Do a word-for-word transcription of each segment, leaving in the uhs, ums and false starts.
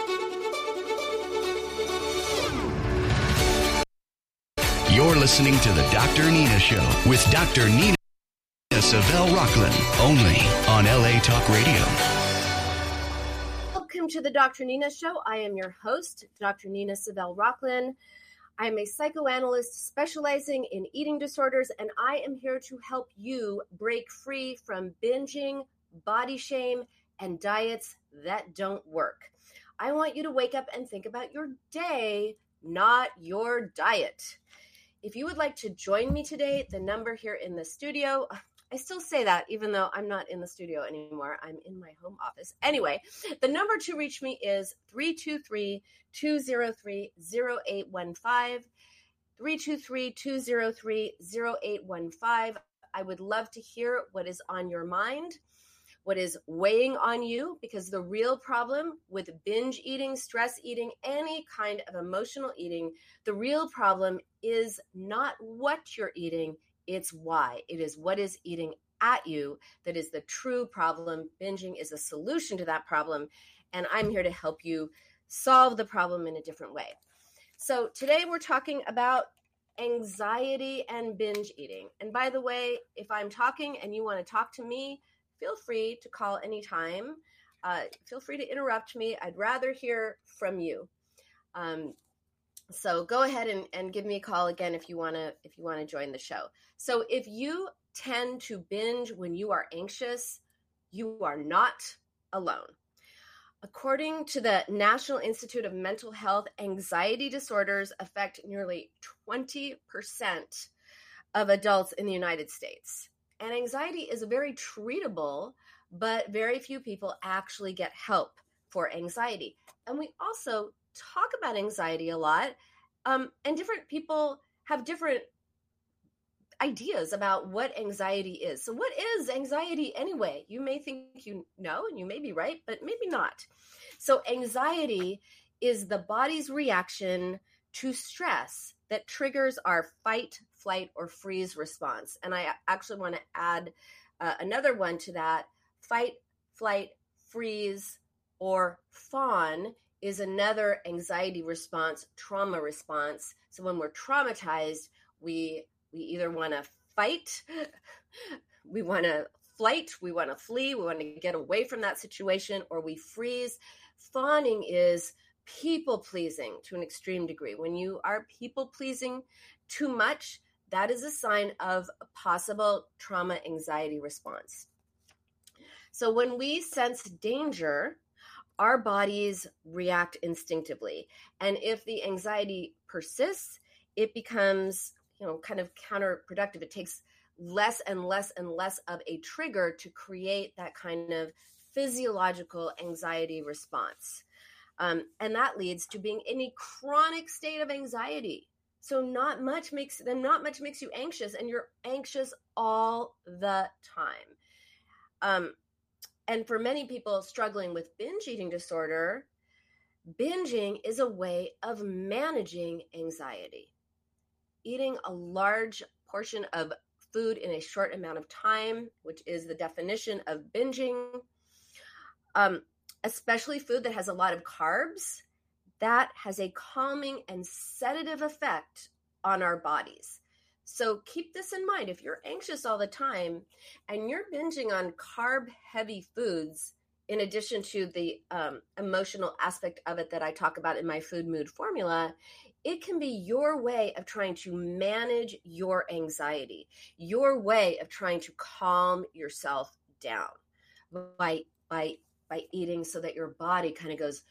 You're listening to the Doctor Nina Show with Doctor Nina Savelle Rocklin, only on L A Talk Radio. Welcome to the Doctor Nina Show. I am your host, Doctor Nina Savelle Rocklin. I am a psychoanalyst specializing in eating disorders, and I am here to help you break free from binging, body shame, and diets that don't work. I want you to wake up and think about your day, not your diet. If you would like to join me today, the number here in the studio, I still say that even though I'm not in the studio anymore. I'm in my home office. Anyway, the number to reach me is three two three, two zero three, zero eight one five, three two three, two zero three, zero eight one five. I would love to hear what is on your mind, what is weighing on you, because the real problem with binge eating, stress eating, any kind of emotional eating, the real problem is not what you're eating, it's why. It is what is eating at you that is the true problem. Binging is a solution to that problem, and I'm here to help you solve the problem in a different way. So today we're talking about anxiety and binge eating. And by the way, if I'm talking and you want to talk to me, feel free to call anytime. Uh, feel free to interrupt me. I'd rather hear from you. Um, so go ahead and, and give me a call again if you want to if you want to join the show. So if you tend to binge when you are anxious, you are not alone. According to the National Institute of Mental Health, anxiety disorders affect nearly twenty percent of adults in the United States. And anxiety is very treatable, but very few people actually get help for anxiety. And we also talk about anxiety a lot, um, and different people have different ideas about what anxiety is. So what is anxiety anyway? You may think you know, and you may be right, but maybe not. So anxiety is the body's reaction to stress that triggers our fight, flight, or freeze response. And I actually want to add uh, another one to that. Fight, flight, freeze, or fawn is another anxiety response, trauma response. So when we're traumatized, we we either want to fight, we want to flight, we want to flee, we want to get away from that situation, or we freeze. Fawning is people pleasing to an extreme degree. When you are people pleasing too much, that is a sign of a possible trauma anxiety response. So when we sense danger, our bodies react instinctively. And if the anxiety persists, it becomes, you know, kind of counterproductive. It takes less and less and less of a trigger to create that kind of physiological anxiety response. Um, and that leads to being in a chronic state of anxiety. So not much makes then not much makes you anxious, and you're anxious all the time. Um, and for many people struggling with binge eating disorder, binging is a way of managing anxiety. Eating a large portion of food in a short amount of time, which is the definition of binging, um, especially food that has a lot of carbs, that has a calming and sedative effect on our bodies. So keep this in mind. If you're anxious all the time and you're binging on carb-heavy foods, in addition to the um, emotional aspect of it that I talk about in my food mood formula, it can be your way of trying to manage your anxiety, your way of trying to calm yourself down by, by, by eating so that your body kind of goes,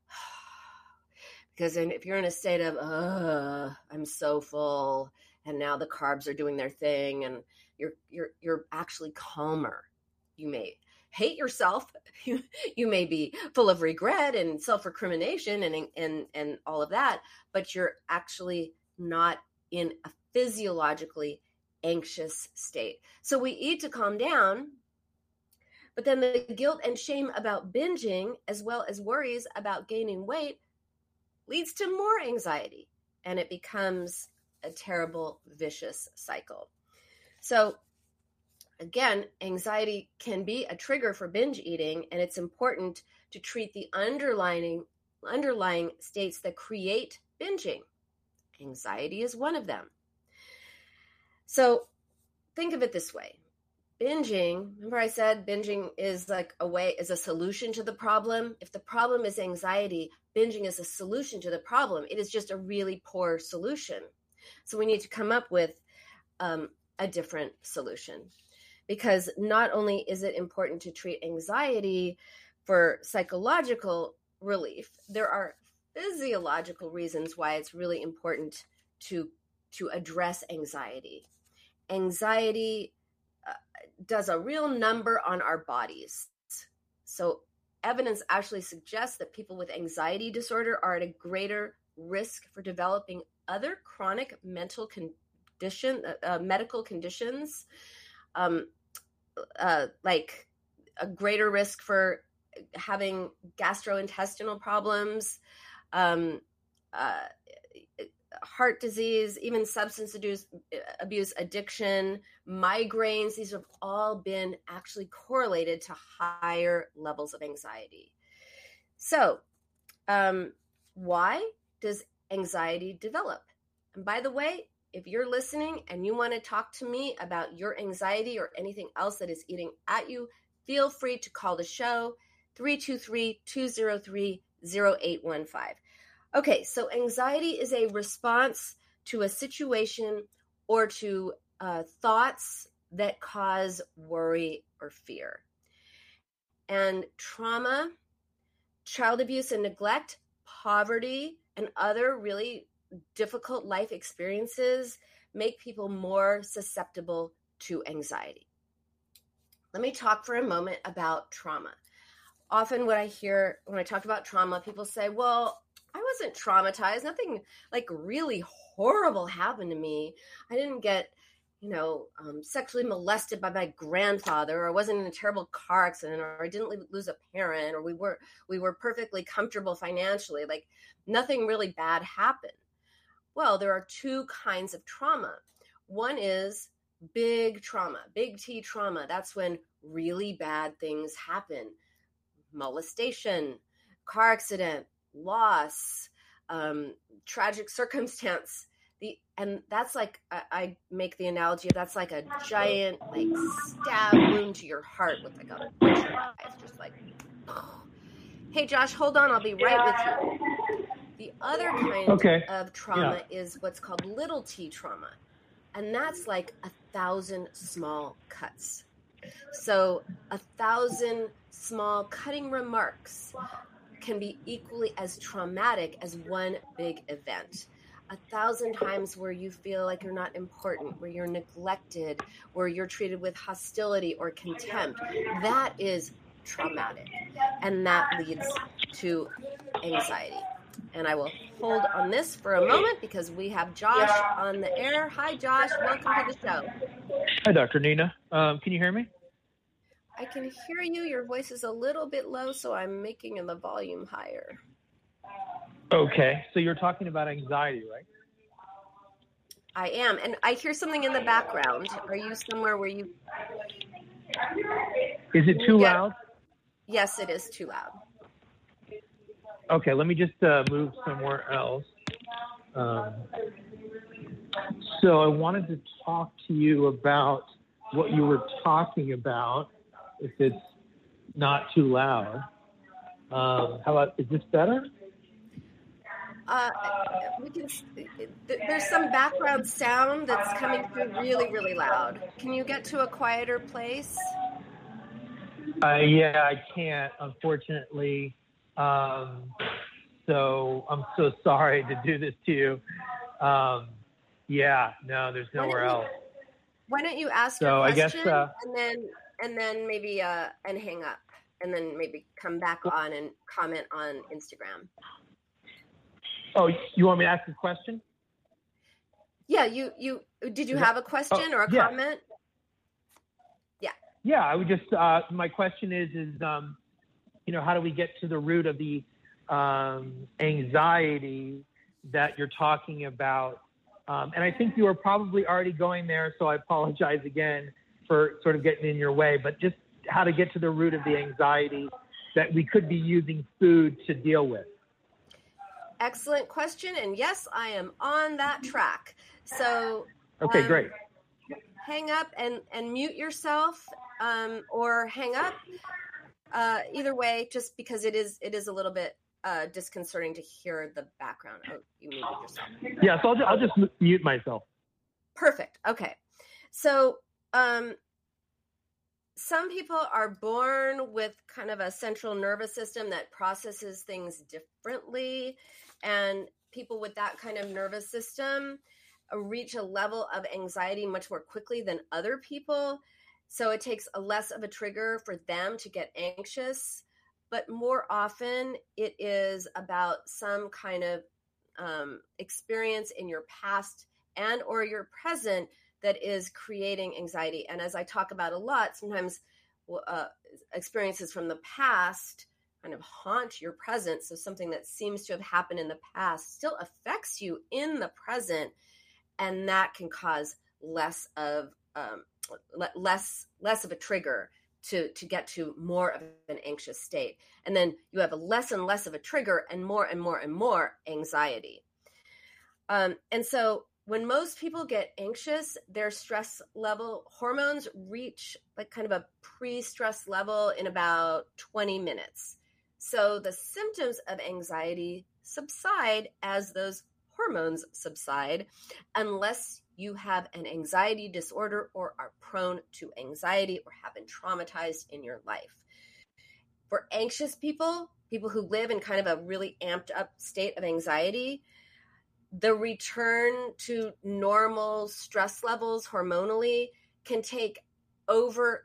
because if you're in a state of, uh, I'm so full, and now the carbs are doing their thing, and you're you're you're actually calmer. You may hate yourself. You, you may be full of regret and self-recrimination and and and all of that, but you're actually not in a physiologically anxious state. So we eat to calm down, but then the guilt and shame about binging, as well as worries about gaining weight, leads to more anxiety, and it becomes a terrible, vicious cycle. So again, anxiety can be a trigger for binge eating, and it's important to treat the underlying underlying states that create binging. Anxiety is one of them. So think of it this way. Binging, remember I said binging is like a way, is a solution to the problem. If the problem is anxiety, binging is a solution to the problem. It is just a really poor solution. So we need to come up with um, a different solution, because not only is it important to treat anxiety for psychological relief, there are physiological reasons why it's really important to, to address anxiety. Anxiety uh, does a real number on our bodies. So evidence actually suggests that people with anxiety disorder are at a greater risk for developing other chronic mental condition, uh, uh, medical conditions, um, uh, like a greater risk for having gastrointestinal problems, um, uh, heart disease, even substance abuse, abuse, addiction, migraines. These have all been actually correlated to higher levels of anxiety. So um, why does anxiety develop? And by the way, if you're listening and you want to talk to me about your anxiety or anything else that is eating at you, feel free to call the show, three two three, two zero three, zero eight one five. Okay, so anxiety is a response to a situation or to uh, thoughts that cause worry or fear. And trauma, child abuse and neglect, poverty, and other really difficult life experiences make people more susceptible to anxiety. Let me talk for a moment about trauma. Often what I hear when I talk about trauma, people say, well, I wasn't traumatized. Nothing like really horrible happened to me. I didn't get, you know, um, sexually molested by my grandfather, or I wasn't in a terrible car accident, or I didn't lose a parent, or we were we were perfectly comfortable financially. Like nothing really bad happened. Well, there are two kinds of trauma. One is big trauma, big T trauma. That's when really bad things happen. Molestation, car accident, loss, um, tragic circumstance. The and that's like I, I make the analogy of that's like a giant like stab wound to your heart with like a butcher knife, just like. Oh. Hey, Josh, hold on. I'll be right with you. The other kind okay. of trauma yeah. is what's called little T trauma, and that's like a thousand small cuts. So a thousand small cutting remarks can be equally as traumatic as one big event. A thousand times where you feel like you're not important, where you're neglected, where you're treated with hostility or contempt. That is traumatic, and that leads to anxiety. And I will hold on this for a moment because we have Josh on the air. Hi, Josh. Welcome to the show. Hi, Doctor Nina. Um, can you hear me? I can hear you. Your voice is a little bit low, so I'm making the volume higher. Okay. So you're talking about anxiety, right? I am. And I hear something in the background. Are you somewhere where you... Is it too Yeah. loud? Yes, it is too loud. Okay, let me just uh, move somewhere else. Um, so I wanted to talk to you about what you were talking about, if it's not too loud. Um, how about, is this better? Uh, we can. There's some background sound that's coming through really, really loud. Can you get to a quieter place? Uh, yeah, I can't, unfortunately. Um, so I'm so sorry to do this to you. Um, yeah, no, there's nowhere why else. You, why don't you ask so your I question guess, uh, and then and then maybe uh, and hang up and then maybe come back on and comment on Instagram. Oh, you want me to ask a question? Yeah, you you did you have a question oh, or a yeah. comment? Yeah. Yeah, I would just uh, my question is is um, you know, how do we get to the root of the um, anxiety that you're talking about? Um, and I think you were probably already going there, so I apologize again for sort of getting in your way. But just how to get to the root of the anxiety that we could be using food to deal with. excellent question. And yes, I am on that track. So okay, um, great. Hang up and, and mute yourself, um, or hang up. Uh, either way, just because it is it is a little bit uh, disconcerting to hear the background. Oh, you muted yourself. Yeah, so I'll, ju- I'll just mute myself. Perfect. Okay. So um, some people are born with kind of a central nervous system that processes things differently. And people with that kind of nervous system reach a level of anxiety much more quickly than other people. So it takes a less of a trigger for them to get anxious. But more often, it is about some kind of um, experience in your past and or your present that is creating anxiety. And as I talk about a lot, sometimes uh, experiences from the past kind of haunt your present. So something that seems to have happened in the past still affects you in the present, and that can cause less of um, less less of a trigger to to get to more of an anxious state. And then you have a less and less of a trigger and more and more and more anxiety. Um, and so when most people get anxious, their stress level hormones reach like kind of a pre-stress level in about twenty minutes. So the symptoms of anxiety subside as those hormones subside, unless you have an anxiety disorder or are prone to anxiety or have been traumatized in your life. For anxious people, people who live in kind of a really amped up state of anxiety, the return to normal stress levels hormonally can take over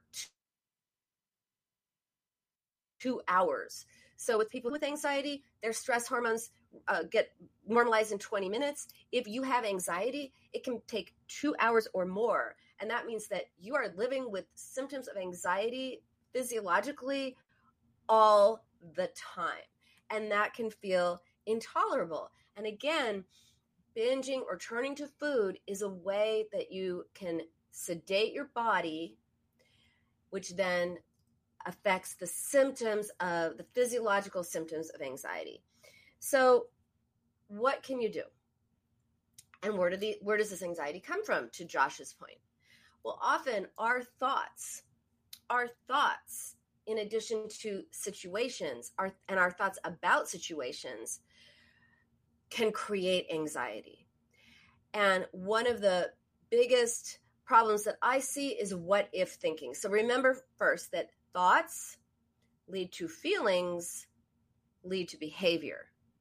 two hours. So with people with anxiety, their stress hormones uh, get normalized in twenty minutes. If you have anxiety, it can take two hours or more. And that means that you are living with symptoms of anxiety physiologically all the time. And that can feel intolerable. And again, binging or turning to food is a way that you can sedate your body, which then affects the symptoms of the physiological symptoms of anxiety. So what can you do? And where do the where does this anxiety come from, to Josh's point? Well, often our thoughts, our thoughts, in addition to situations, our, and our thoughts about situations can create anxiety. And one of the biggest problems that I see is what if thinking. So remember first that thoughts lead to feelings, lead to behavior.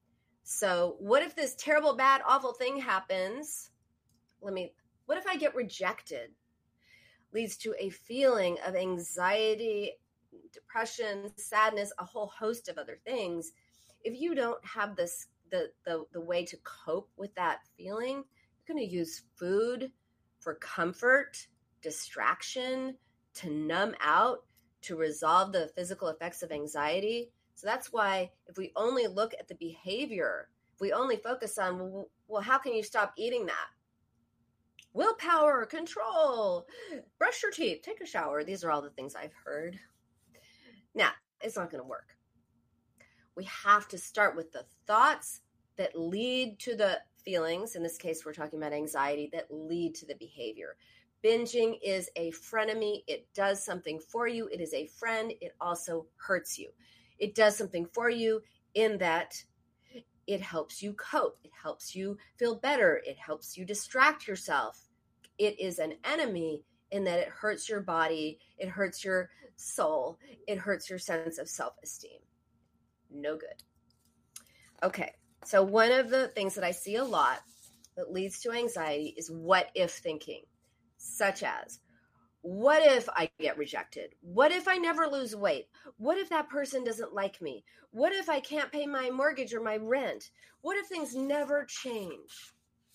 So what if this terrible, bad, awful thing happens? Let me, what if I get rejected? Leads to a feeling of anxiety, depression, sadness, a whole host of other things. If you don't have this, the, the, the way to cope with that feeling, you're going to use food for comfort, distraction, to numb out, to resolve the physical effects of anxiety. So that's why if we only look at the behavior, if we only focus on, well, well, how can you stop eating that? Willpower, control, brush your teeth, take a shower. These are all the things I've heard. Now, it's not going to work. We have to start with the thoughts that lead to the feelings. In this case, we're talking about anxiety that lead to the behavior. Binging is a frenemy. It does something for you. It is a friend. It also hurts you. It does something for you in that it helps you cope. It helps you feel better. It helps you distract yourself. It is an enemy in that it hurts your body. It hurts your soul. It hurts your sense of self-esteem. No good. Okay, so one of the things that I see a lot that leads to anxiety is what if thinking, such as, what if I get rejected? What if I never lose weight? What if that person doesn't like me? What if I can't pay my mortgage or my rent? What if things never change?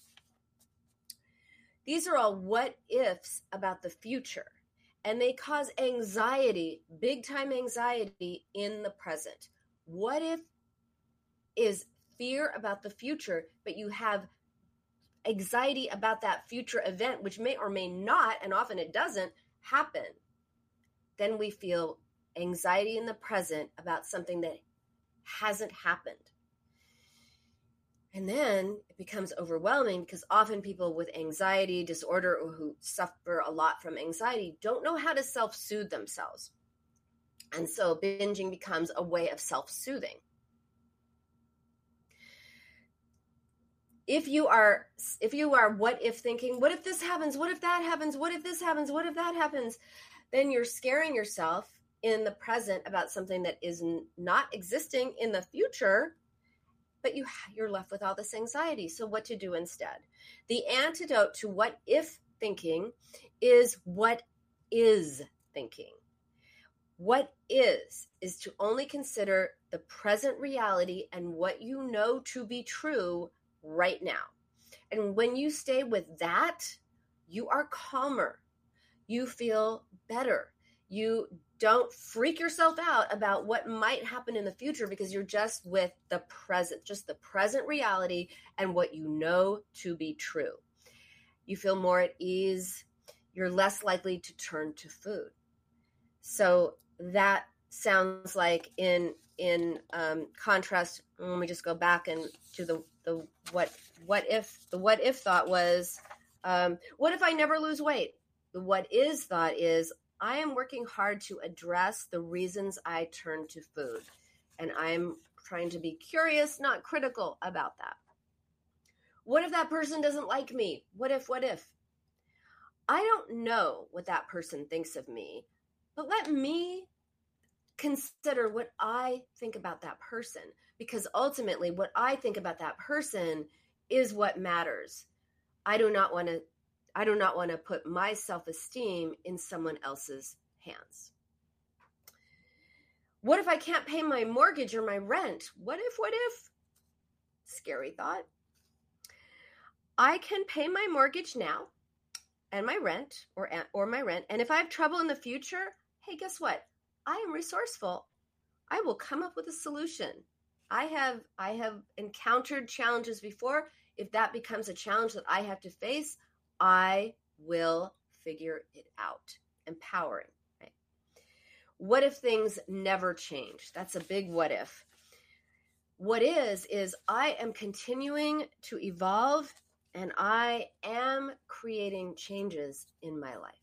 These are all what ifs about the future, and they cause anxiety, big time anxiety in the present. What if is fear about the future, but you have anxiety about that future event, which may or may not, and often it doesn't, happen. Then we feel anxiety in the present about something that hasn't happened. And then it becomes overwhelming because often people with anxiety disorder or who suffer a lot from anxiety don't know how to self-soothe themselves. And so binging becomes a way of self-soothing. If you are, if you are what if thinking, what if this happens? What if that happens? What if this happens? What if that happens? Then you're scaring yourself in the present about something that is n- not existing in the future, but you, you're left with all this anxiety. So what to do instead? The antidote to what if thinking is what is thinking. What is, is to only consider the present reality and what you know to be true right now. And when you stay with that, you are calmer. You feel better. You don't freak yourself out about what might happen in the future because you're just with the present, just the present reality and what you know to be true. You feel more at ease. You're less likely to turn to food. So that sounds like in in um, contrast, let me just go back and to the, the what what if, the what if thought was, um, what if I never lose weight? The what is thought is, I am working hard to address the reasons I turn to food. And I'm trying to be curious, not critical about that. What if that person doesn't like me? What if, what if? I don't know what that person thinks of me, but let me consider what I think about that person, because ultimately what I think about that person is what matters. I do not want to I do not want to put my self-esteem in someone else's hands. What if I can't pay my mortgage or my rent? What if, what if? Scary thought. I can pay my mortgage now and my rent or, or my rent. And if I have trouble in the future, hey, guess what? I am resourceful. I will come up with a solution. I have, I have encountered challenges before. If that becomes a challenge that I have to face, I will figure it out. Empowering. Right? What if things never change? That's a big what if. What is, is I am continuing to evolve and I am creating changes in my life.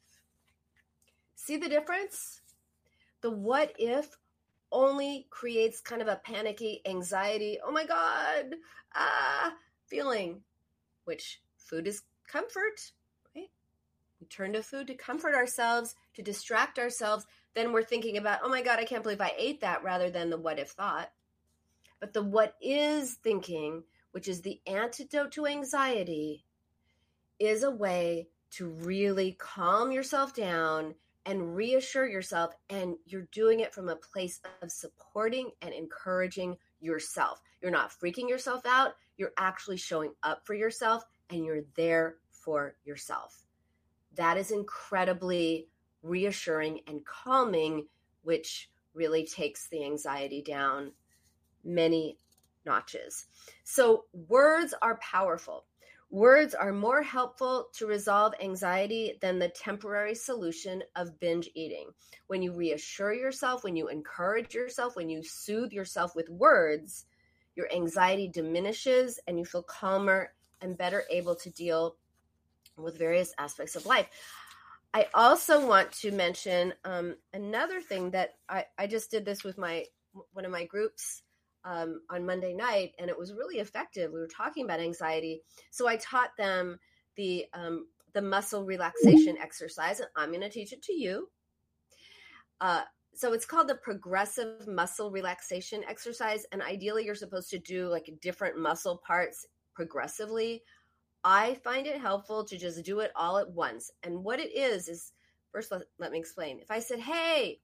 See the difference? The what if only creates kind of a panicky anxiety, oh my God, ah, feeling, which food is comfort, right? We turn to food to comfort ourselves, to distract ourselves. Then we're thinking about, oh my God, I can't believe I ate that, rather than the what if thought. But the what is thinking, which is the antidote to anxiety, is a way to really calm yourself down and reassure yourself. And you're doing it from a place of supporting and encouraging yourself. You're not freaking yourself out. You're actually showing up for yourself and you're there for yourself. That is incredibly reassuring and calming, which really takes the anxiety down many notches. So words are powerful. Words are more helpful to resolve anxiety than the temporary solution of binge eating. When you reassure yourself, when you encourage yourself, when you soothe yourself with words, your anxiety diminishes and you feel calmer and better able to deal with various aspects of life. I also want to mention um, another thing that I, I just did this with my one of my groups Um, on Monday night, and it was really effective. We were talking about anxiety. So I taught them the um, the muscle relaxation exercise, and I'm going to teach it to you. Uh, so it's called the progressive muscle relaxation exercise, and ideally you're supposed to do like different muscle parts progressively. I find it helpful to just do it all at once. And what it is, is first let, let me explain. If I said, hey,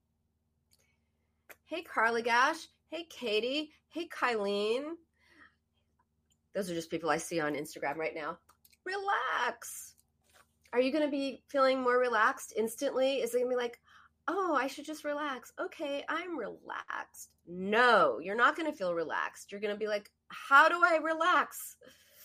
hey, Carla Gash, hey, Katie. Hey, Kylene. Those are just people I see on Instagram right now. Relax. Are you going to be feeling more relaxed instantly? Is it going to be like, oh, I should just relax. Okay, I'm relaxed. No, you're not going to feel relaxed. You're going to be like, how do I relax?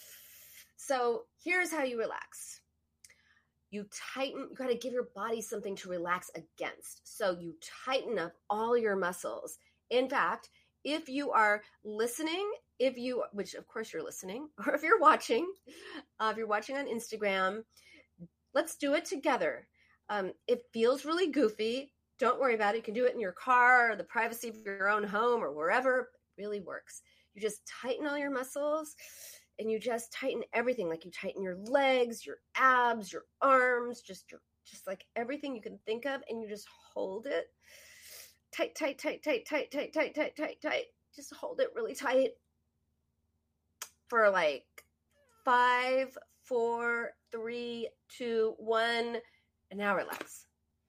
So here's how you relax. You tighten, you got to give your body something to relax against. So you tighten up all your muscles. In fact, if you are listening if you, which of course you're listening, or if you're watching, uh, if you're watching on Instagram, let's do it together. Um, it feels really goofy. Don't worry about it. You can do it in your car or the privacy of your own home or wherever. It really works. You just tighten all your muscles and you just tighten everything. Like you tighten your legs, your abs, your arms, just your, just like everything you can think of. And you just hold it tight, tight, tight, tight, tight, tight, tight, tight, tight, tight. Just hold it really tight for like five, four, three, two, one, and now relax.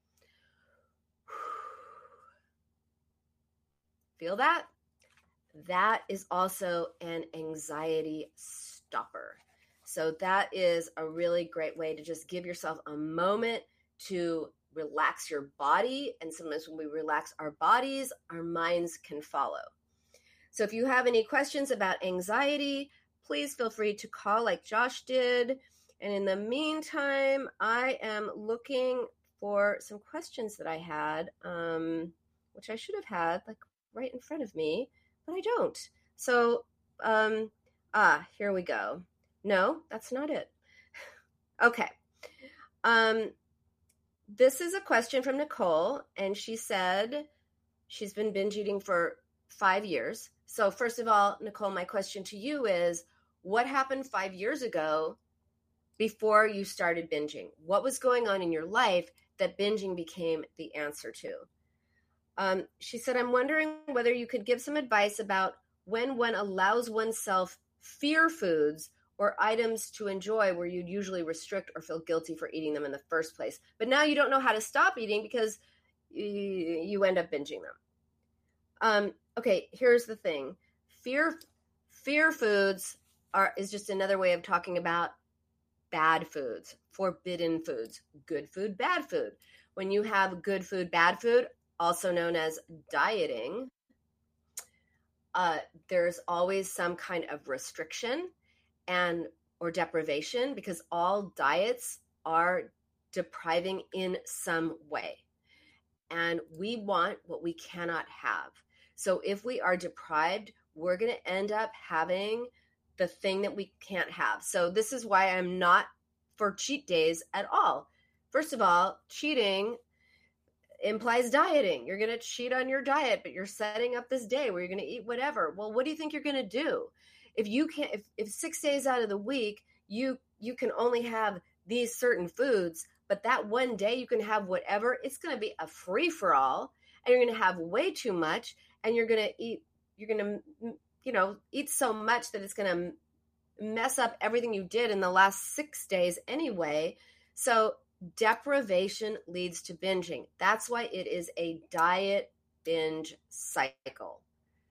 Feel that? That is also an anxiety stopper. So that is a really great way to just give yourself a moment to relax your body. And sometimes when we relax our bodies, our minds can follow. So if you have any questions about anxiety, please feel free to call like Josh did. And in the meantime, I am looking for some questions that I had, um, which I should have had like right in front of me, but I don't. So, um, ah, here we go. No, that's not it. Okay. Um, this is a question from Nicole, and she said she's been binge eating for five years. So first of all, Nicole, my question to you is, what happened five years ago before you started binging? What was going on in your life that binging became the answer to? Um, she said, I'm wondering whether you could give some advice about when one allows oneself fear foods or items to enjoy where you'd usually restrict or feel guilty for eating them in the first place. But now you don't know how to stop eating because you, you end up binging them. Um, okay, here's the thing. Fear, fear foods are is just another way of talking about bad foods, forbidden foods, good food, bad food. When you have good food, bad food, also known as dieting, uh, there's always some kind of restriction and or deprivation, because all diets are depriving in some way. And we want what we cannot have. So if we are deprived, we're going to end up having the thing that we can't have. So this is why I'm not for cheat days at all. First of all, cheating implies dieting. You're going to cheat on your diet, but you're setting up this day where you're going to eat whatever. Well, what do you think you're going to do? If you can't, if, if six days out of the week, you, you can only have these certain foods, but that one day you can have whatever, it's going to be a free for all, and you're going to have way too much, and you're going to eat, you're going to, you know, eat so much that it's going to mess up everything you did in the last six days anyway. So deprivation leads to binging. That's why it is a diet binge cycle.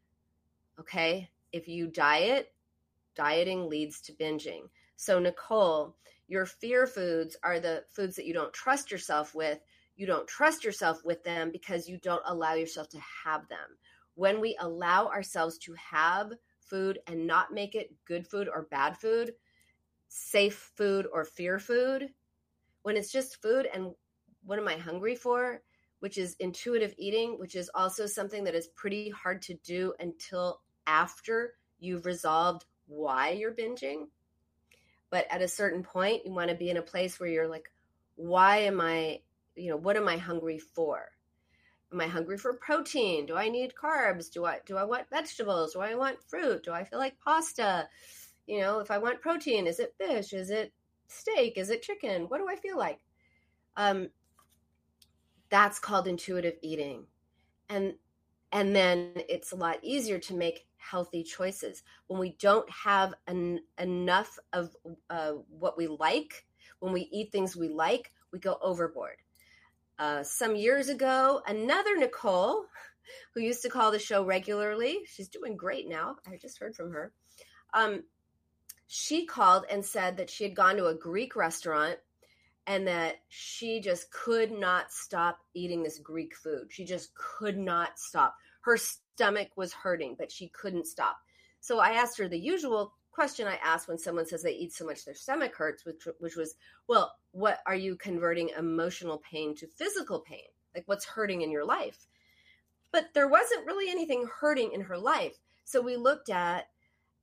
Okay? If you diet, dieting leads to binging. So Nicole, your fear foods are the foods that you don't trust yourself with. You don't trust yourself with them because you don't allow yourself to have them. When we allow ourselves to have food and not make it good food or bad food, safe food or fear food, when it's just food and what am I hungry for, which is intuitive eating, which is also something that is pretty hard to do until after you've resolved why you're binging. But at a certain point, you want to be in a place where you're like, why am I, you know, what am I hungry for? Am I hungry for protein? Do I need carbs? Do I do I want vegetables? Do I want fruit? Do I feel like pasta? You know, if I want protein, is it fish? Is it steak? Is it chicken? What do I feel like? Um, that's called intuitive eating. And and then it's a lot easier to make healthy choices. When we don't have an, enough of uh, what we like, when we eat things we like, we go overboard. Uh, some years ago, another Nicole, who used to call the show regularly, she's doing great now. I just heard from her. Um, she called and said that she had gone to a Greek restaurant and that she just could not stop eating this Greek food. She just could not stop. Her stomach was hurting, but she couldn't stop. So I asked her the usual question I ask when someone says they eat so much their stomach hurts, which, which was, well, what are you converting emotional pain to physical pain? Like what's hurting in your life? But there wasn't really anything hurting in her life. So we looked at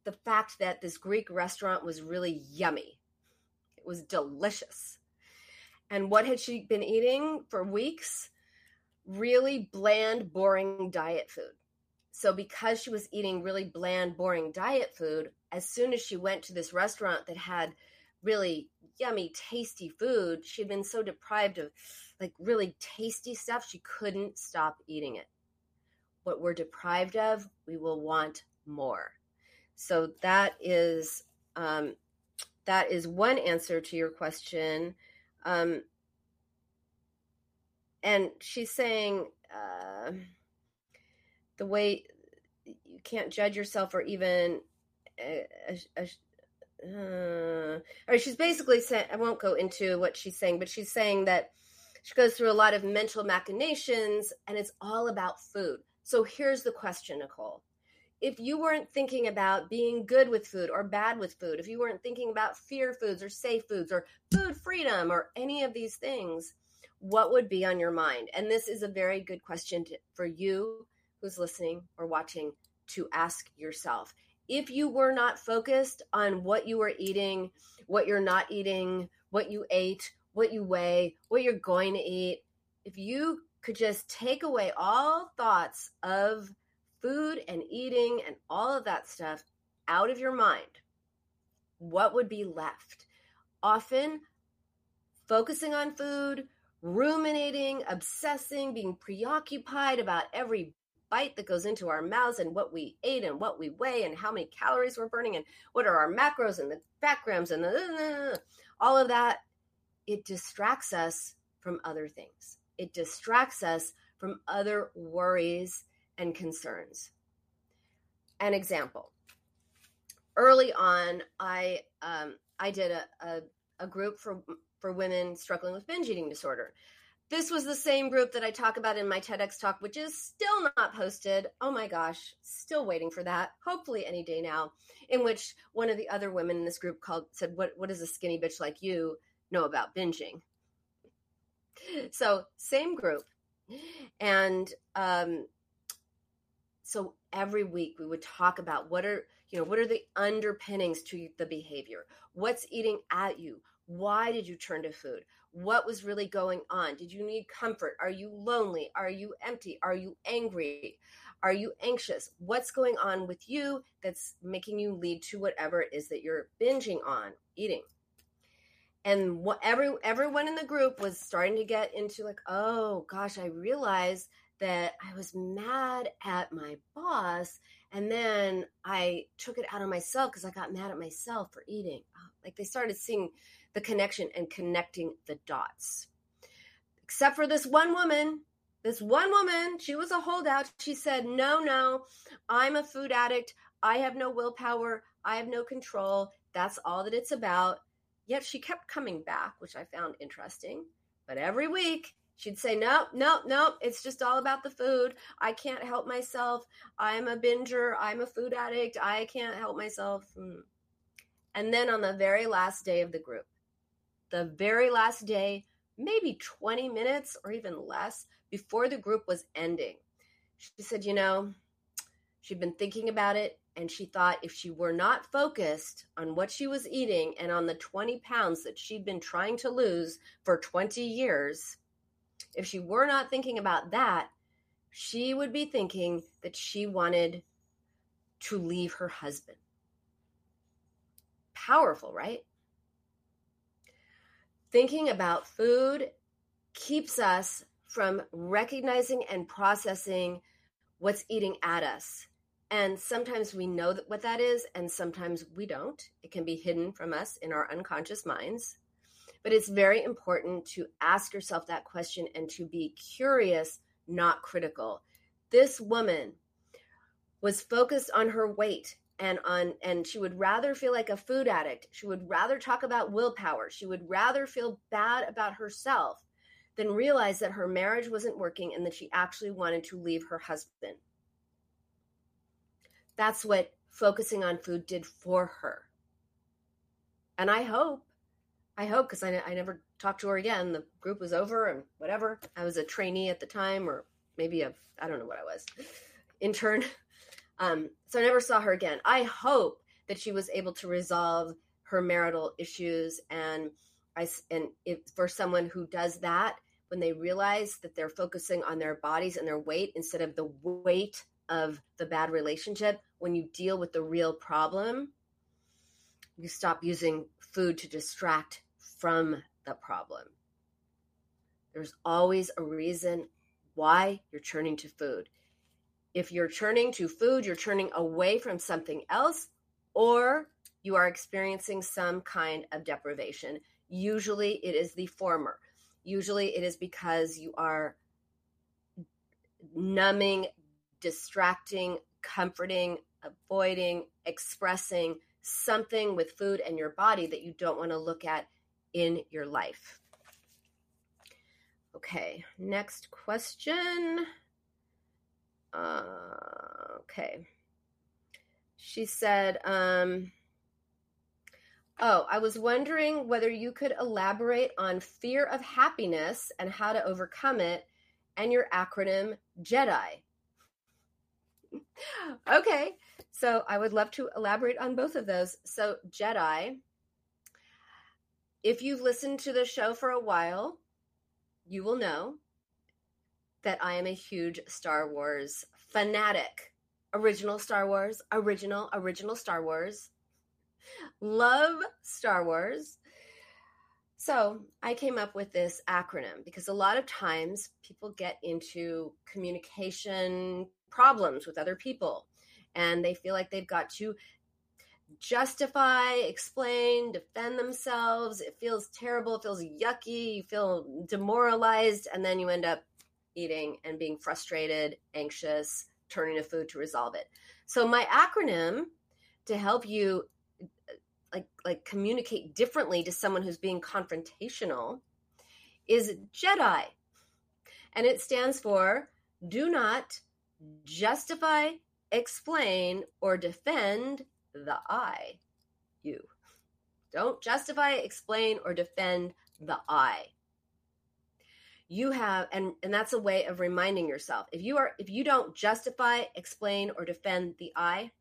the fact that this Greek restaurant was really yummy. It was delicious. And what had she been eating for weeks? Really bland, boring diet food. So because she was eating really bland, boring diet food, as soon as she went to this restaurant that had really yummy, tasty food, she'd been so deprived of like really tasty stuff, she couldn't stop eating it. What we're deprived of, we will want more. So that is um, that is one answer to your question. Um, and she's saying uh, the way you can't judge yourself or even uh, uh, uh, or she's basically saying, I won't go into what she's saying, but she's saying that she goes through a lot of mental machinations and it's all about food. So here's the question, Nicole. If you weren't thinking about being good with food or bad with food, if you weren't thinking about fear foods or safe foods or food freedom or any of these things, what would be on your mind? And this is a very good question to, for you who's listening or watching to ask yourself. If you were not focused on what you were eating, what you're not eating, what you ate, what you weigh, what you're going to eat, if you could just take away all thoughts of food and eating and all of that stuff out of your mind, what would be left? Often focusing on food, ruminating, obsessing, being preoccupied about every bite that goes into our mouths and what we ate and what we weigh and how many calories we're burning and what are our macros and the fat grams and the, all of that, it distracts us from other things. It distracts us from other worries and concerns. An example. Early on, I um, I did a, a, a group for, for women struggling with binge eating disorder. This was the same group that I talk about in my TEDx talk, which is still not posted. Oh my gosh, still waiting for that. Hopefully any day now, in which one of the other women in this group called said, what, what does a skinny bitch like you know about binging? So same group. And um, so every week we would talk about what are, you know, what are the underpinnings to the behavior? What's eating at you? Why did you turn to food? What was really going on? Did you need comfort? Are you lonely? Are you empty? Are you angry? Are you anxious? What's going on with you that's making you lead to whatever it is that you're binging on, eating? And what every everyone in the group was starting to get into like, oh gosh, I realized that I was mad at my boss, and then I took it out on myself because I got mad at myself for eating. Like they started seeing the connection and connecting the dots. Except for this one woman, this one woman, she was a holdout. She said, no, no, I'm a food addict. I have no willpower. I have no control. That's all that it's about. Yet she kept coming back, which I found interesting. But every week she'd say, no, no, no, it's just all about the food. I can't help myself. I'm a binger. I'm a food addict. I can't help myself. And then on the very last day of the group, the very last day, maybe twenty minutes or even less before the group was ending, she said, you know, she'd been thinking about it, and she thought if she were not focused on what she was eating and on the twenty pounds that she'd been trying to lose for twenty years, if she were not thinking about that, she would be thinking that she wanted to leave her husband. Powerful, right? Thinking about food keeps us from recognizing and processing what's eating at us. And sometimes we know that what that is, and sometimes we don't. It can be hidden from us in our unconscious minds. But it's very important to ask yourself that question and to be curious, not critical. This woman was focused on her weight. And on, and she would rather feel like a food addict. She would rather talk about willpower. She would rather feel bad about herself than realize that her marriage wasn't working and that she actually wanted to leave her husband. That's what focusing on food did for her. And I hope, I hope, because I, I never talked to her again. The group was over and whatever. I was a trainee at the time, or maybe a, I don't know what I was, intern. Um, so I never saw her again. I hope that she was able to resolve her marital issues. And I, and if for someone who does that, when they realize that they're focusing on their bodies and their weight instead of the weight of the bad relationship, when you deal with the real problem, you stop using food to distract from the problem. There's always a reason why you're turning to food. If you're turning to food, you're turning away from something else, or you are experiencing some kind of deprivation. Usually it is the former. Usually it is because you are numbing, distracting, comforting, avoiding, expressing something with food and your body that you don't want to look at in your life. Okay, next question. Uh, okay. She said, um, oh, I was wondering whether you could elaborate on fear of happiness and how to overcome it and your acronym JEDI. Okay, so I would love to elaborate on both of those. So JEDI, if you've listened to the show for a while, you will know that I am a huge Star Wars fanatic. Original Star Wars, original, original Star Wars. Love Star Wars. So I came up with this acronym because a lot of times people get into communication problems with other people and they feel like they've got to justify, explain, defend themselves. It feels terrible. It feels yucky. You feel demoralized. And then you end up eating and being frustrated, anxious, turning to food to resolve it. So my acronym to help you like, like communicate differently to someone who's being confrontational is JEDI. And it stands for do not justify, explain, or defend the I, you. Don't justify, explain, or defend the I. You have, and, and that's a way of reminding yourself. If you are, if you don't justify, explain, or defend the I,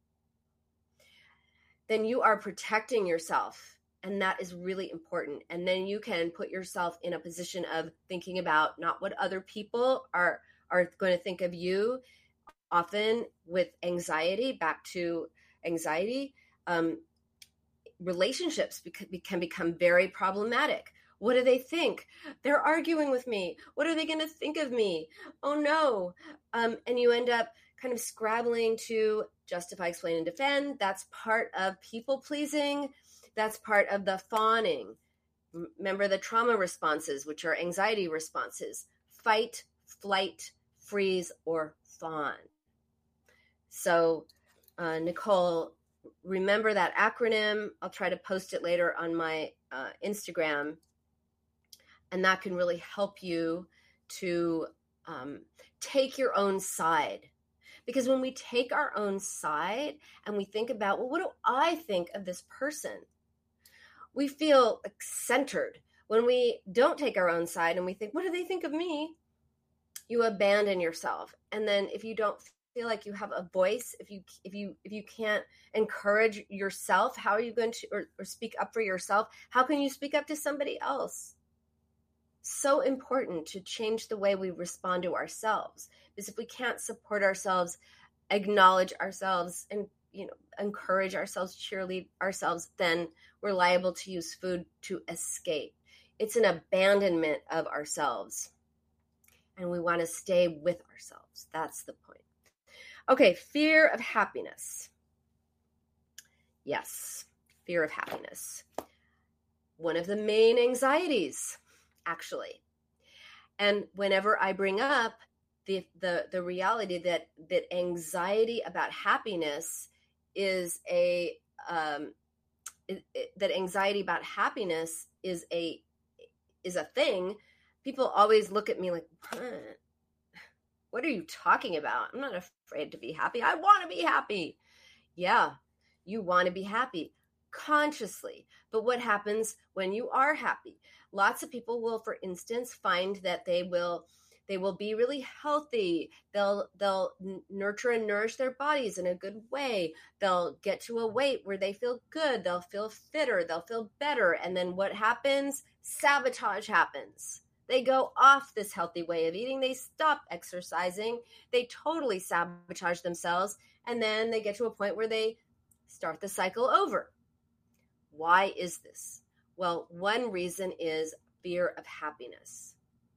then you are protecting yourself. And that is really important. And then you can put yourself in a position of thinking about not what other people are, are going to think of you. Often with anxiety, back to anxiety, um, relationships bec- can become very problematic. What do they think? They're arguing with me. What are they going to think of me? Oh no. Um, and you end up kind of scrabbling to justify, explain, and defend. That's part of people pleasing. That's part of the fawning. Remember the trauma responses, which are anxiety responses: fight, flight, freeze, or fawn. So, uh, Nicole, remember that acronym. I'll try to post it later on my uh, Instagram. And that can really help you to um, take your own side. Because when we take our own side and we think about, well, what do I think of this person? We feel like centered. When we don't take our own side and we think, what do they think of me? You abandon yourself. And then if you don't feel like you have a voice, if you if you if you can't encourage yourself, how are you going to or, or speak up for yourself? How can you speak up to somebody else? So important to change the way we respond to ourselves, because if we can't support ourselves, acknowledge ourselves, and you know encourage ourselves, cheerlead ourselves, then we're liable to use food to escape. It's an abandonment of ourselves, and we want to stay with ourselves. That's the point. Okay, fear of happiness. Yes, fear of happiness. One of the main anxieties, actually. And whenever I bring up the the the reality that that anxiety about happiness is a um, it, it, that anxiety about happiness is a is a thing, people always look at me like, huh, what are you talking about? I'm not afraid to be happy. I want to be happy. Yeah, you want to be happy consciously. But what happens when you are happy? Lots of people will, for instance, find that they will They will be really healthy. They'll they'll nurture and nourish their bodies in a good way. They'll get to a weight where they feel good. They'll feel fitter. They'll feel better. And then what happens? Sabotage happens. They go off this healthy way of eating. They stop exercising. They totally sabotage themselves. And then they get to a point where they start the cycle over. Why is this? Well, one reason is fear of happiness.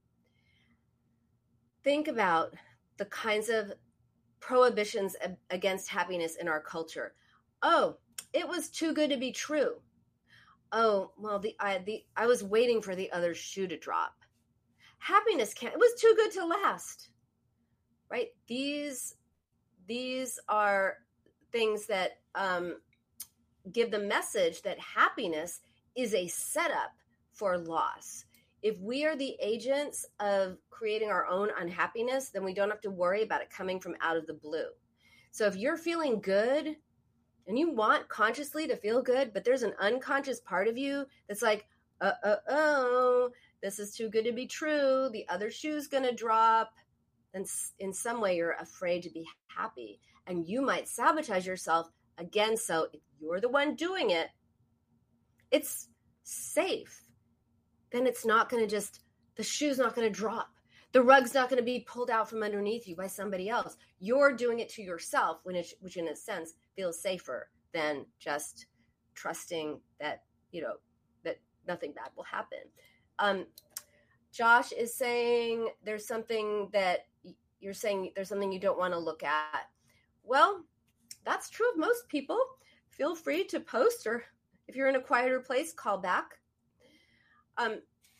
Think about the kinds of prohibitions against happiness in our culture. Oh, it was too good to be true. Oh, well, the I, the I was waiting for the other shoe to drop. Happiness can't, it was too good to last, right? These, these are things that um, give the message that happiness is a setup for loss. If we are the agents of creating our own unhappiness, then we don't have to worry about it coming from out of the blue. So if you're feeling good and you want consciously to feel good, but there's an unconscious part of you that's like, uh, uh, oh, this is too good to be true. The other shoe's going to drop. And in some way, you're afraid to be happy. And you might sabotage yourself again. So if you're the one doing it, it's safe. Then it's not going to just, the shoe's not going to drop. The rug's not going to be pulled out from underneath you by somebody else. You're doing it to yourself, which, which in a sense feels safer than just trusting that, you know, that nothing bad will happen. Um, Josh is saying there's something that you're saying there's something you don't want to look at. Well, that's true of most people. Feel free to post, or if you're in a quieter place, call back. Um,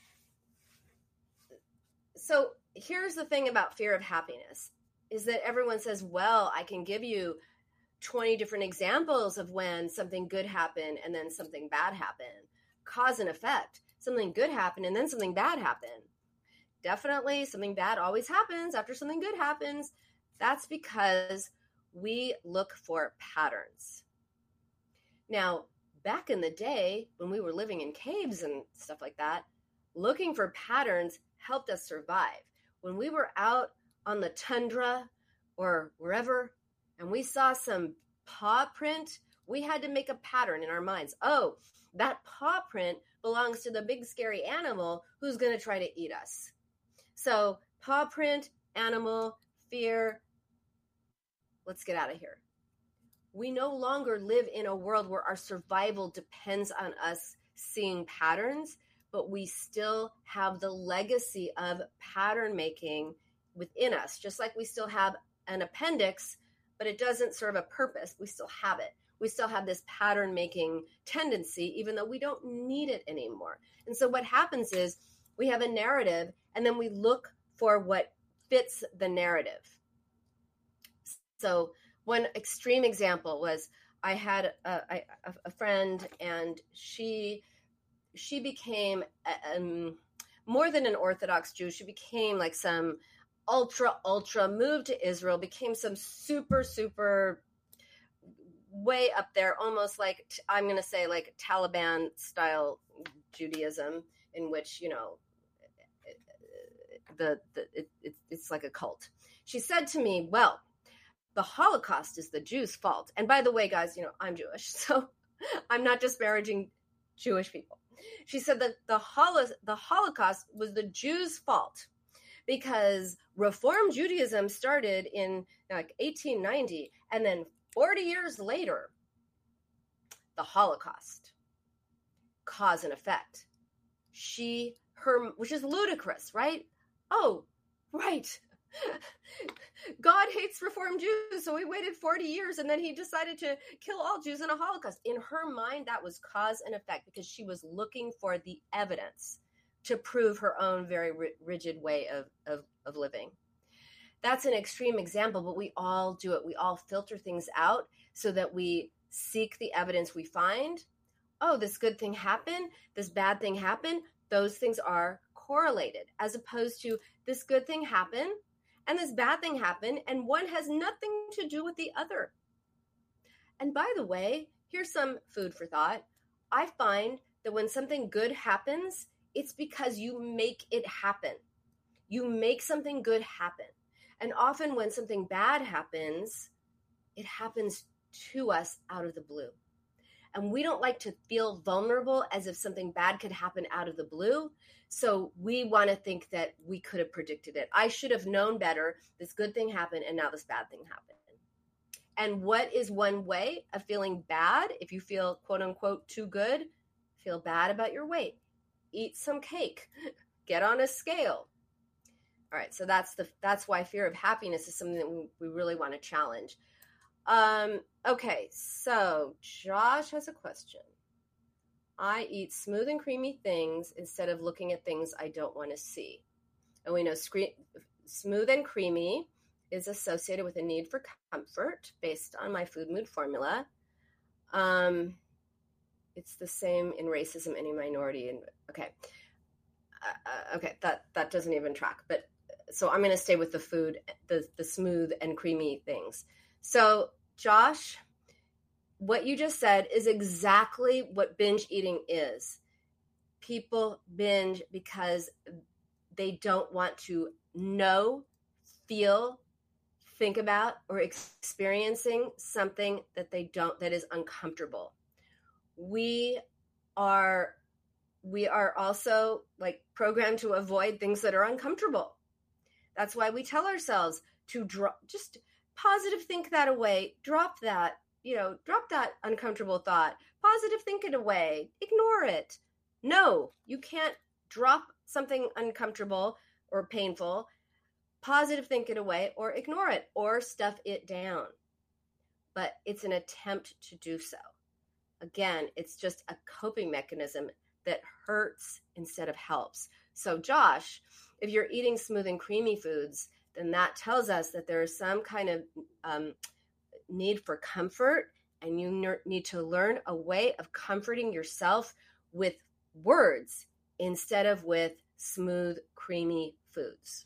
so here's the thing about fear of happiness is that everyone says, well, I can give you twenty different examples of when something good happened and then something bad happened. Cause and effect. Something good happened and then something bad happened. Definitely something bad always happens after something good happens. That's because we look for patterns. Now, back in the day when we were living in caves and stuff like that, looking for patterns helped us survive. When we were out on the tundra or wherever and we saw some paw print, we had to make a pattern in our minds. Oh, that paw print belongs to the big scary animal who's going to try to eat us. So paw print, animal, fear. Let's get out of here. We no longer live in a world where our survival depends on us seeing patterns, but we still have the legacy of pattern making within us, just like we still have an appendix, but it doesn't serve a purpose. We still have it. We still have this pattern making tendency, even though we don't need it anymore. And so what happens is we have a narrative and then we look for what fits the narrative. So one extreme example was I had a, a, a friend and she she became um, more than an Orthodox Jew. She became like some ultra, ultra, moved to Israel, became some super, super way up there, almost like, I'm going to say like Taliban style Judaism, in which, you know, the, the it, it, it's like a cult. She said to me, well, the Holocaust is the Jews' fault. And by the way, guys, you know, I'm Jewish, so I'm not disparaging Jewish people. She said that the, holo- the Holocaust was the Jews' fault because Reform Judaism started in like eighteen ninety, and then forty years later, the Holocaust, cause and effect. She, her, which is ludicrous, right? Oh, right. God hates Reform Jews, so he waited forty years and then he decided to kill all Jews in a Holocaust. In her mind, that was cause and effect because she was looking for the evidence to prove her own very rigid way of, of, of living. That's an extreme example, but we all do it. We all filter things out so that we seek the evidence we find. Oh, this good thing happened, this bad thing happened. Those things are correlated, as opposed to this good thing happened and this bad thing happened, and one has nothing to do with the other. And by the way, here's some food for thought. I find that when something good happens, it's because you make it happen. You make something good happen. And often when something bad happens, it happens to us out of the blue. And we don't like to feel vulnerable as if something bad could happen out of the blue. So we want to think that we could have predicted it. I should have known better. This good thing happened and now this bad thing happened. And what is one way of feeling bad? If you feel quote unquote too good, feel bad about your weight. Eat some cake. Get on a scale. All right, so that's the that's why fear of happiness is something that we, we really want to challenge. Um, okay, so Josh has a question. I eat smooth and creamy things instead of looking at things I don't want to see. And we know scre- smooth and creamy is associated with a need for comfort based on my food mood formula. Um, it's the same in racism, any minority. And okay, uh, okay, that, that doesn't even track. But so I'm going to stay with the food, the, the smooth and creamy things. So, Josh, what you just said is exactly what binge eating is. People binge because they don't want to know, feel, think about, or experiencing something that they don't, that is uncomfortable. We are, we are also like programmed to avoid things that are uncomfortable. That's why we tell ourselves to drop, just positive think that away, drop that, you know, drop that uncomfortable thought, positive think it away, ignore it. No, you can't drop something uncomfortable or painful, positive think it away, or ignore it, or stuff it down. But it's an attempt to do so. Again, it's just a coping mechanism that hurts instead of helps. So Josh, if you're eating smooth and creamy foods, then that tells us that there is some kind of um, need for comfort, and you ner- need to learn a way of comforting yourself with words instead of with smooth, creamy foods.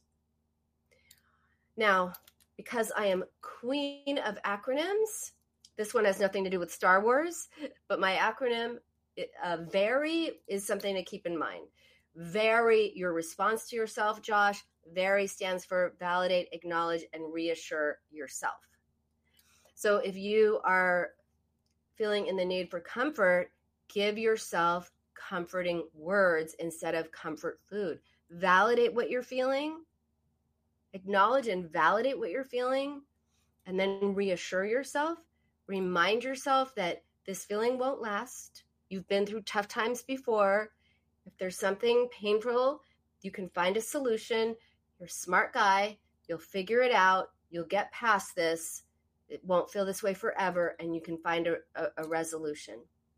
Now, because I am queen of acronyms, this one has nothing to do with Star Wars, but my acronym, uh, VARY, is something to keep in mind. VARY, your response to yourself, Josh. VARY stands for validate, acknowledge, and reassure yourself. So if you are feeling in the need for comfort, give yourself comforting words instead of comfort food. Validate what you're feeling, acknowledge and validate what you're feeling, and then reassure yourself. Remind yourself that this feeling won't last. You've been through tough times before. If there's something painful, you can find a solution. You're a smart guy. You'll figure it out. You'll get past this. It won't feel this way forever, and you can find a, a, a resolution.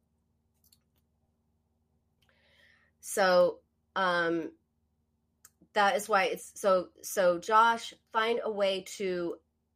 So um, that is why it's so, so Josh, find a way to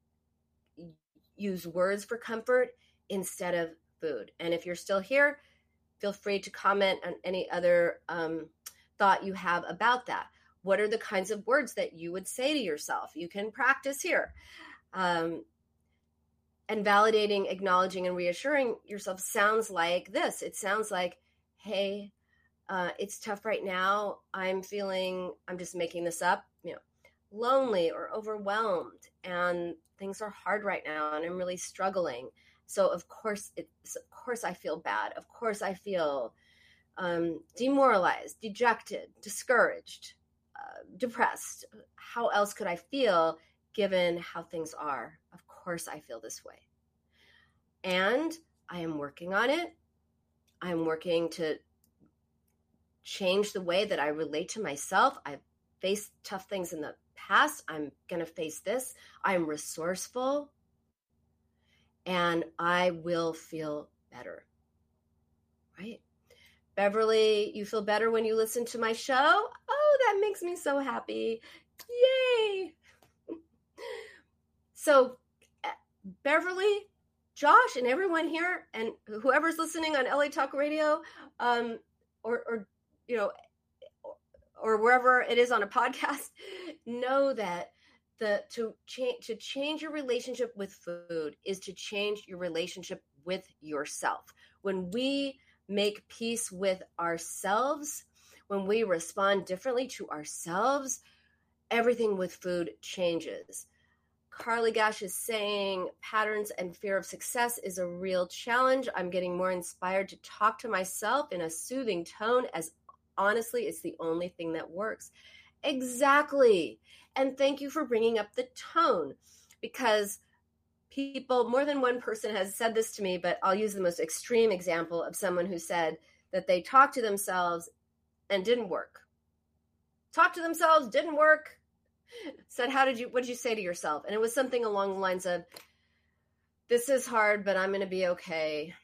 use words for comfort instead of food. And if you're still here, feel free to comment on any other um, thought you have about that. What are the kinds of words that you would say to yourself? You can practice here. Um, and validating, acknowledging, and reassuring yourself sounds like this. It sounds like, hey, uh, it's tough right now. I'm feeling, I'm just making this up, you know, lonely or overwhelmed, and things are hard right now, and I'm really struggling. So of course, it's, of course I feel bad. Of course I feel um, demoralized, dejected, discouraged, uh, depressed. How else could I feel given how things are? Of course I feel this way. And I am working on it. I'm working to change the way that I relate to myself. I've faced tough things in the past. I'm going to face this. I'm resourceful. And I will feel better, right? Beverly, you feel better when you listen to my show? Oh, that makes me so happy. Yay. So Beverly, Josh, and everyone here, and whoever's listening on L A Talk Radio, um, or, or, you know, or, or wherever it is on a podcast, know that The, to change to change your relationship with food is to change your relationship with yourself. When we make peace with ourselves, when we respond differently to ourselves, everything with food changes. Carly Gash is saying patterns and fear of success is a real challenge. I'm getting more inspired to talk to myself in a soothing tone, as honestly, it's the only thing that works. Exactly. And thank you for bringing up the tone, because people, more than one person has said this to me, but I'll use the most extreme example of someone who said that they talked to themselves and didn't work. Talked to themselves, didn't work. Said, how did you, what did you say to yourself? And it was something along the lines of, this is hard, but I'm going to be okay.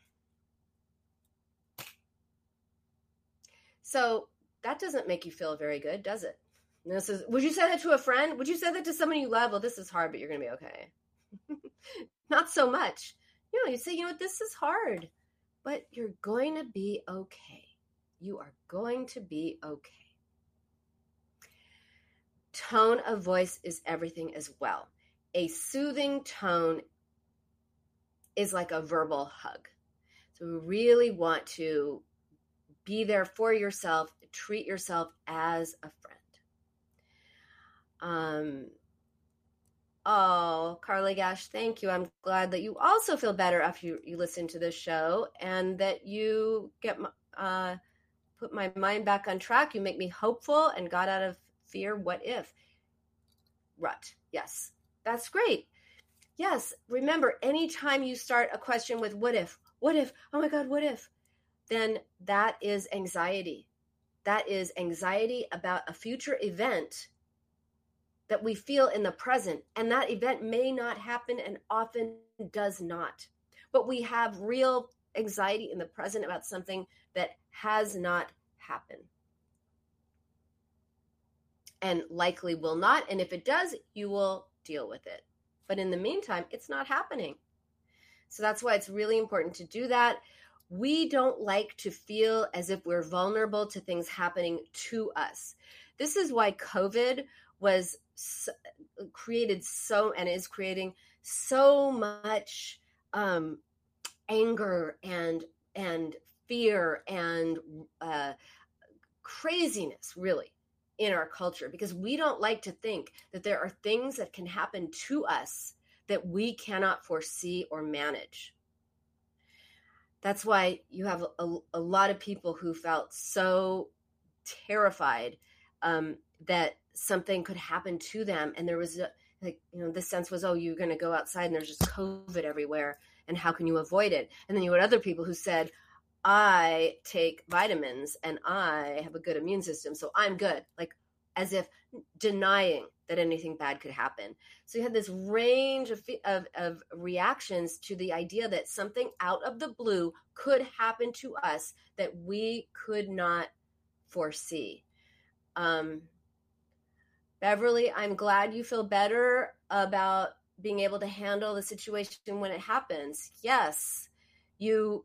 So that doesn't make you feel very good, does it? And this is, would you say that to a friend? Would you say that to someone you love? Well, this is hard, but you're going to be okay. Not so much. You know, you say, you know what, this is hard, but you're going to be okay. You are going to be okay. Tone of voice is everything as well. A soothing tone is like a verbal hug. So we really want to be there for yourself, treat yourself as a friend. Um, oh, Carly Gash, thank you. I'm glad that you also feel better after you, you listen to this show, and that you get uh, put my mind back on track. You make me hopeful and got out of fear. What if? Rut. Yes, that's great. Yes, remember, anytime you start a question with what if, what if, oh my God, what if, then that is anxiety. That is anxiety about a future event that we feel in the present. And that event may not happen, and often does not. But we have real anxiety in the present about something that has not happened. And likely will not. And if it does, you will deal with it. But in the meantime, it's not happening. So that's why it's really important to do that. We don't like to feel as if we're vulnerable to things happening to us. This is why COVID was so, created so, and is creating so much um, anger and and fear and uh, craziness, really, in our culture, because we don't like to think that there are things that can happen to us that we cannot foresee or manage. That's why you have a, a lot of people who felt so terrified um, that something could happen to them. And there was a, like, you know, the sense was, oh, you're going to go outside and there's just COVID everywhere. And how can you avoid it? And then you had other people who said, I take vitamins and I have a good immune system, so I'm good. Like, as if denying that anything bad could happen. So you had this range of, of, of reactions to the idea that something out of the blue could happen to us that we could not foresee. Um, Beverly, I'm glad you feel better about being able to handle the situation when it happens. Yes, you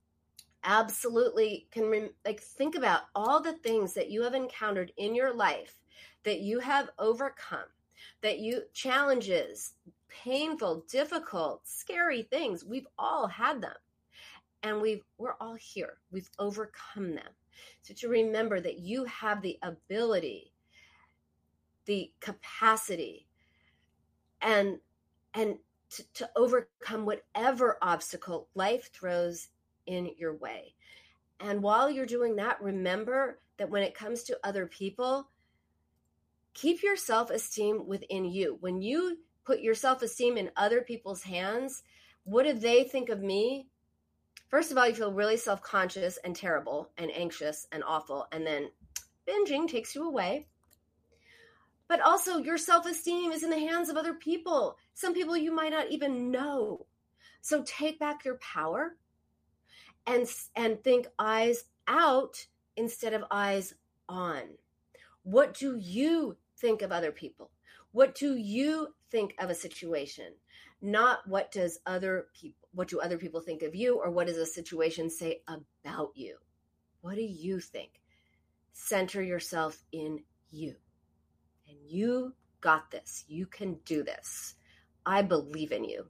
absolutely can rem- like think about all the things that you have encountered in your life that you have overcome, that you challenges, painful, difficult, scary things. We've all had them, and we've we're all here. We've overcome them. So to remember that you have the ability, the capacity, and and to, to overcome whatever obstacle life throws in your way. And while you're doing that, remember that when it comes to other people, keep your self-esteem within you. When you put your self-esteem in other people's hands, what do they think of me? First of all, you feel really self-conscious and terrible and anxious and awful, and then binging takes you away. But also, your self-esteem is in the hands of other people, some people you might not even know. So take back your power and, and think eyes out instead of eyes on. What do you think of other people? What do you think of a situation? Not what does other people, what do other people think of you, or what does a situation say about you? What do you think? Center yourself in you. And you got this. You can do this. I believe in you.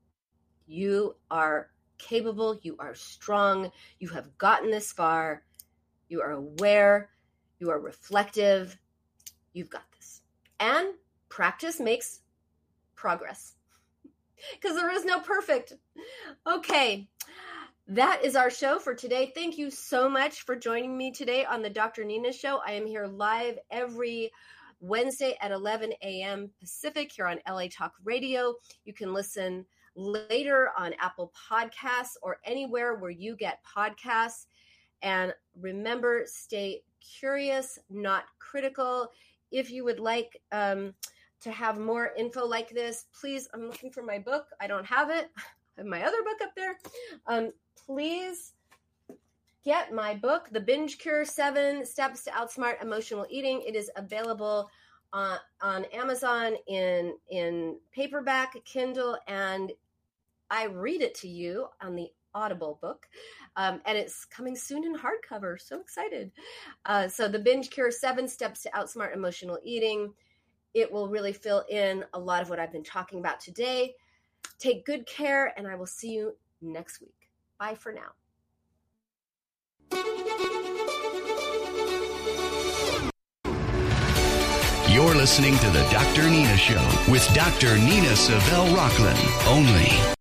You are capable. You are strong. You have gotten this far. You are aware. You are reflective. You've got this. And practice makes progress, because there is no perfect. Okay, that is our show for today. Thank you so much for joining me today on the Doctor Nina Show. I am here live every Wednesday at eleven a.m. Pacific here on L A Talk Radio. You can listen later on Apple Podcasts or anywhere where you get podcasts. And remember, stay curious, not critical. If you would like um, to have more info like this, please, I'm looking for my book. I don't have it. I have my other book up there. Um, please get my book, The Binge Cure, Seven Steps to Outsmart Emotional Eating. It is available on, on Amazon in, in paperback, Kindle, and I read it to you on the Audible book. Um, and it's coming soon in hardcover. So excited. Uh, so The Binge Cure, Seven Steps to Outsmart Emotional Eating. It will really fill in a lot of what I've been talking about today. Take good care, and I will see you next week. Bye for now. You're listening to the Doctor Nina Show with Doctor Nina Savelle Rocklin, only